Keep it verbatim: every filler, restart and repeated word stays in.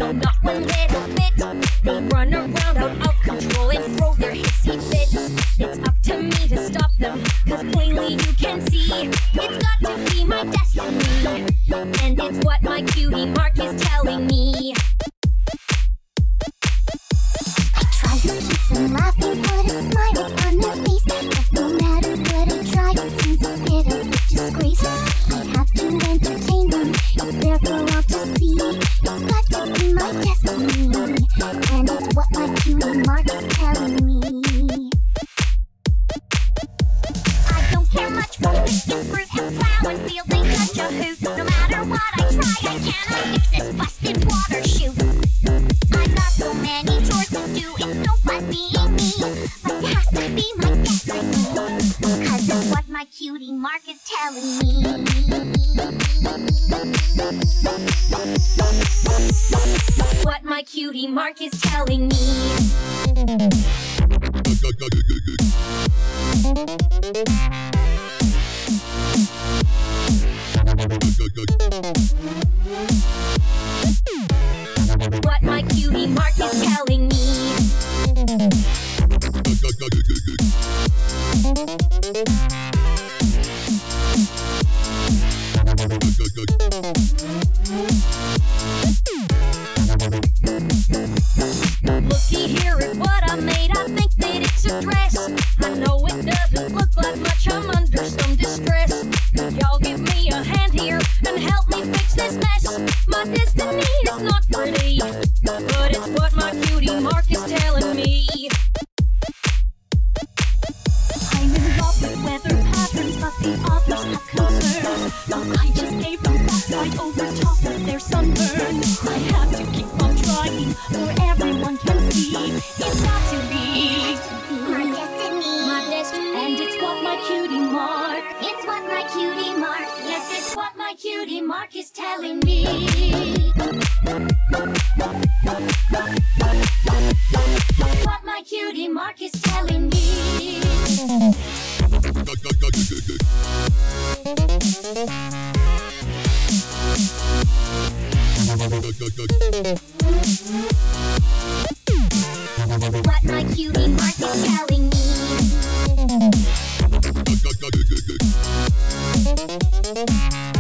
No, not one little bit. They run around out of control and throw their hissy fits. It's up to me to stop them, cause plainly you can see it's got to be my destiny, and it's what my cutie mark is telling me. I try to keep them laughing, put a smile on their face, but no matter what I try, it seems a bit of a disgrace. I have to entertain them, it's there for all to see. It's got to be my destiny, and it's what my cutie mark is telling me. I don't care much for biscuit, fruit, and flour, and feel they such a hoot. No matter what I try, I cannot fix this busted water chute. I got so many chores to do, it's no fun being me, but it has to be my destiny, cause it's what my cutie mark is telling me. What my cutie mark is telling me. What my cutie mark is telling me. Looky here at what I made, I think that it's a dress. I know it doesn't look like much, I'm under some distress. Could y'all give me a hand here and help me fix this mess? My destiny is not pretty, but it's what my cutie mark is telling me. I'm in love with weather patterns, but the others have concerns. I just gave them frostbite over top of their sunburn. I have to keep on trying, for everyone can see it's got to be my destiny, My destiny, and it's what my cutie mark. it's what my cutie mark. Yes, it's what my cutie mark is telling me. What my cutie mark is telling me. What my cutie mark is telling me.